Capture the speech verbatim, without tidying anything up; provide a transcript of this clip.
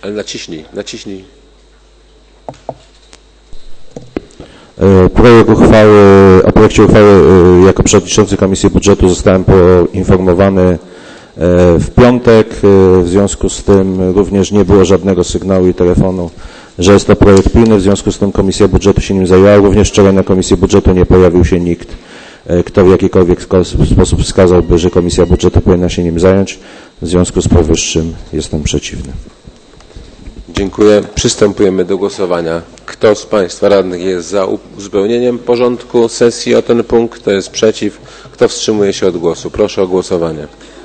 Ale naciśnij, naciśnij. Projekt uchwały, o projekcie uchwały jako przewodniczący Komisji Budżetu zostałem poinformowany w piątek. W związku z tym również nie było żadnego sygnału i telefonu, że jest to projekt pilny. W związku z tym Komisja Budżetu się nim zajęła. Również wczoraj na Komisji Budżetu nie pojawił się nikt, kto w jakikolwiek sposób wskazałby, że Komisja Budżetu powinna się nim zająć. W związku z powyższym jestem przeciwny. Dziękuję. Przystępujemy do głosowania. Kto z Państwa radnych jest za uzupełnieniem porządku sesji o ten punkt? Kto jest przeciw? Kto wstrzymuje się od głosu? Proszę o głosowanie.